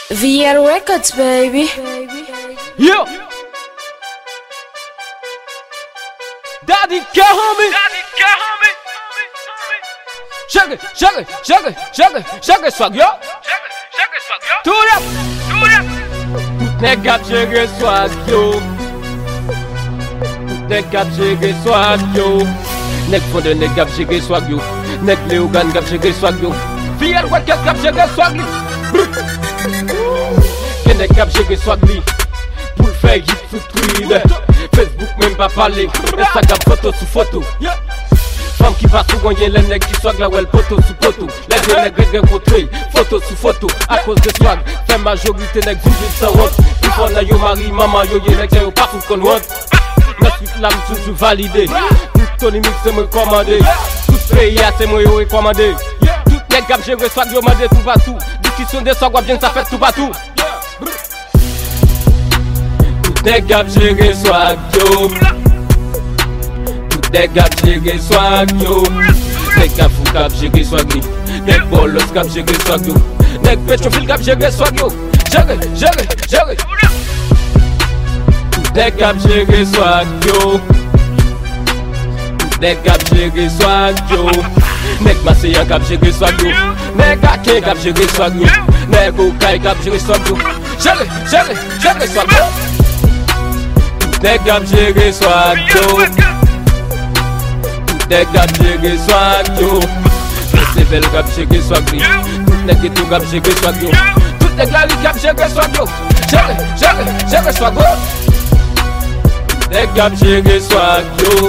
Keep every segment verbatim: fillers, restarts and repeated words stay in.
V L Records, baby. Yo! Daddy care homie. Daddy care homie. Shake it, shake it, shake it, shake it, shake it, swag yo. Shake it, shake it, swag yo. Tout up. Do that. Nèg cap shake it, swag yo. Nèg cap shake it, swag yo. Nèg fonde nèg cap shake it, swag yo. Nèg Léogan cap shake it, swag yo. V L Records cap shake it, swag li. Nèg cap shake it, swag li. Pour faire hit sous Twitter, Facebook même pas parler, Instagram photo sous photo. Femme qui passe sous gagner les nègres qui swag la well photo sous photo. Les deux nègres rencontrés, photo sous photo. À cause de swag, fait majorité nègres vivent sans honte. Une fois na yo mari, maman yo yé nègres yo pas qu'on honte. Ensuite l'âme toujours validé. Tout Tony Mix c'est moi commandé. Tout pays c'est moi yo recommandé. Tout nègres cap gérer swag yo mandé tout partout. Discussion de swag bien ça fait tout partout. Nèg cap gérer swag yo. Tout nèg cap gérer swag yo. Nèg cap fou cap gérer swag ni. Nèg bolos cap gérer swag yo. Nèg Petroville cap gérer swag yo. Gérer, gérer, gérer. Tout nèg cap gérer swag yo. Tout nèg cap gérer swag yo. Nèg Marseillais cap gérer swag yo. Nèg Akin cap gérer swag yo. Nèg Okai cap gérer swag yo. Gérer, gérer, gérer swag yo. Nèg cap gérer swag yo. Nèg cap gérer swag yo. Tout level cap gérer swag yo. Tout nèg tout cap gérer swag yo. Tout nèg la li cap gérer swag yo. Gérer, gérer, gérer swag yo. Nèg cap gérer swag yo.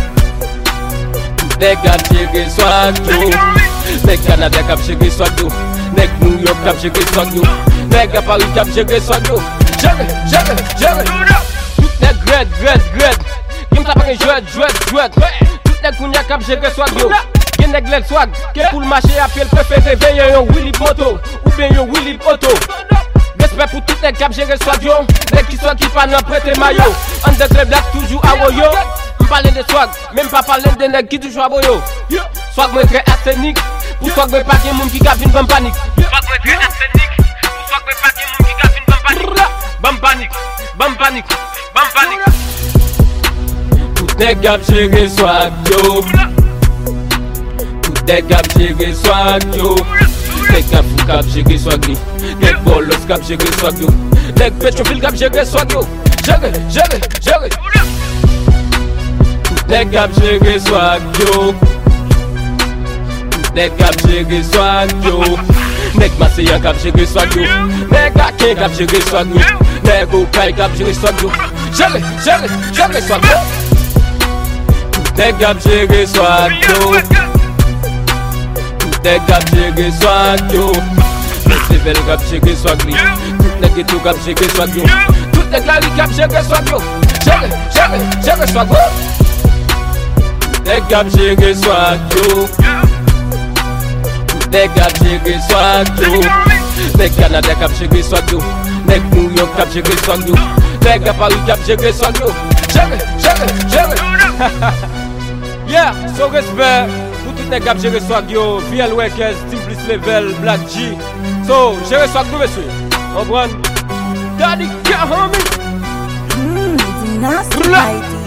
Nèg cap gérer swag yo. Nèg Canada cap gérer swag yo. Nèg New York cap gérer swag yo. Nèg Paris cap gérer swag yo. Gérer, gérer, gérer. Nèg red, red, red. Kim ta pa gen jouet, jouet, jouet. Tout nèg kounya kap jere swag yo. Gen nèg lek swag, ke pou l'marché apè l'preféré veille yon Willy Moto ou bien yon Willy Auto. Respect pour tout nèg kap jere swag yo. Nèg qui swag qui pa nan prêter maillot. Under the black toujours à woyo. M'parle de swag, même pas parler de nèg qui toujours à woyo. Swag moi très arsenic. Pour swag moi pas gen moun qui kap vin bam panique. Swag moi très arsenic. Pour swag moi pas gen moun qui kap vin bam panique. Bam panique, bam panique. Bam panique. Tout nèg cap gérer swag yo. Tout nèg cap gérer swag yo. Nèg cap fou cap gérer swag ni. Nèg bolos cap gérer swag yo. Nèg Petroville cap gérer swag yo. Gérer, gérer, gérer. Tout nèg cap gérer swag yo. Tout nèg cap gérer swag yo. Nèg Marseillais cap gérer swag yo. Nèg Akin cap gérer swag yo. Nèg Okai cap gérer swag yo. Gérer, gérer, gérer swag yo. Nèg cap gérer swag yo. Nèg cap gérer swag yo. Tout level cap gérer swag li. Tout nèg tout cap gérer swag yo. Tout nèg la li cap gérer swag yo. Gérer, gérer, gérer swag yo. Nèg cap gérer swag yo. Nèg cap gérer swag yo. Nèg Canada cap gérer swag yo. Nèg New York cap gérer swag yo. Nèg Paris cap gérer swag yo. Gérer, gérer, gérer. Yeah, so respect pour tout nèg cap gérer swag yo. V L Records, Team Plus Level, Black G. So, gérer swag nous monsieur. On prend Daddy care homie. Mmm, nasty.